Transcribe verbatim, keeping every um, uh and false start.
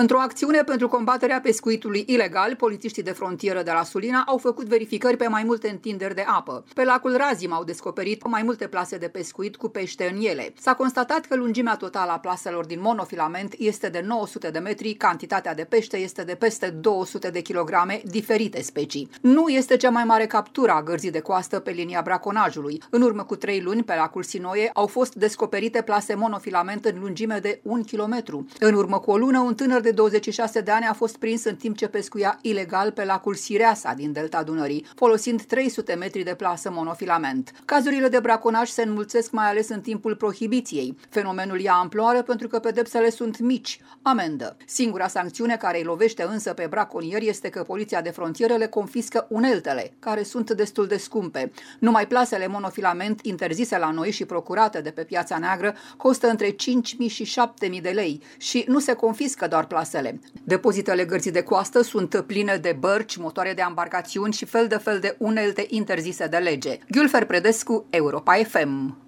Într-o acțiune pentru combaterea pescuitului ilegal, polițiștii de frontieră de la Sulina au făcut verificări pe mai multe întinderi de apă. Pe lacul Razim au descoperit mai multe plase de pescuit cu pește în ele. S-a constatat că lungimea totală a plaselor din monofilament este de nouă sute de metri, cantitatea de pește este de peste două sute de kilograme, diferite specii. Nu este cea mai mare captură a gărzii de coastă pe linia braconajului. În urmă cu trei luni, pe lacul Sinoie, au fost descoperite plase monofilament în lungime de un kilometru. În urmă cu o lună, un tânăr de douăzeci și șase de ani a fost prins în timp ce pescuia ilegal pe lacul Sireasa din delta Dunării, folosind trei sute metri de plasă monofilament. Cazurile de braconaj se înmulțesc mai ales în timpul prohibiției. Fenomenul ia amploare pentru că pedepsele sunt mici, amendă. Singura sancțiune care îi lovește însă pe braconieri este că poliția de frontieră le confiscă uneltele, care sunt destul de scumpe. Numai plasele monofilament interzise la noi și procurate de pe piața neagră costă între cinci mii și șapte mii de lei și nu se confiscă doar plasele. Depozitele gărzii de coastă sunt pline de bărci, motoare de ambarcațiuni și fel de fel de unelte interzise de lege. Gülfer Predescu, Europa F M.